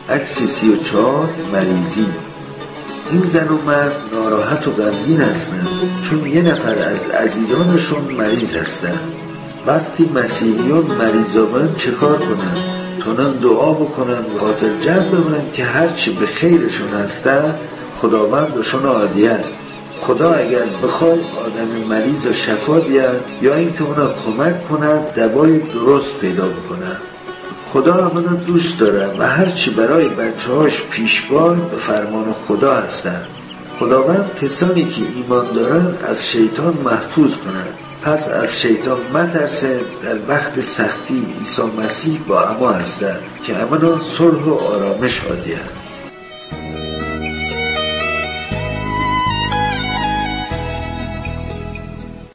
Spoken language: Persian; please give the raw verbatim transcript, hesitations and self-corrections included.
عکس سی و چهار مریضی. این زن و مرد ناراحت و غمگین هستند چون یه نفر از عزیزانشون مریض هستند. وقتی مسیحیان مریضا باشن چه کار کنن؟ تونن دعا بکنن و خاطر جمع بمن که هرچی به خیرشون هستن خداوند بهشون عادیه. خدا اگر بخواد آدم مریض رو شفا بیاد یا اینکه اونا کمک کنن دوای درست پیدا بکنن. خدا همونو دوست داره و هرچی برای بچه هاش پیشبان به فرمان خدا هستن. خداوند کسانی که ایمان دارن از شیطان محفوظ کنن. پس از شیطان مترسه. در وقت سختی عیسی مسیح با اما هستن که امنا صلح و آرامش عادیه.